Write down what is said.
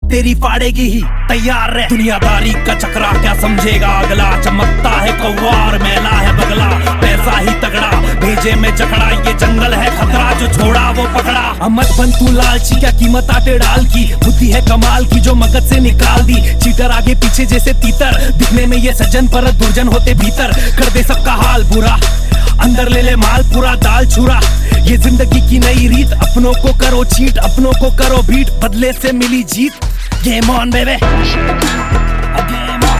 तेरी फाड़ेगी ही, तैयार रह। दुनियादारी का चक्रा क्या समझेगा अगला, चमकता है कौवार मैला है बगला, पैसा ही तगड़ा भेजे में जकड़ा, ये जंगल है खतरा जो छोड़ा वो पकड़ा। अमत बन तू लालची, क्या कीमत आटे डाल की, बुद्धि है कमाल की जो मगज से निकाल दी। चीटर आगे पीछे जैसे तीतर, दिखने में ये सज्जन पर दुर्जन होते भीतर, कर दे सबका हाल बुरा, अंदर ले ले माल पूरा दाल छुरा। ये जिंदगी की नई रीत, अपनों को करो चीट, अपनों को करो बीट, बदले से मिली जीत। गेम ऑन बेबे।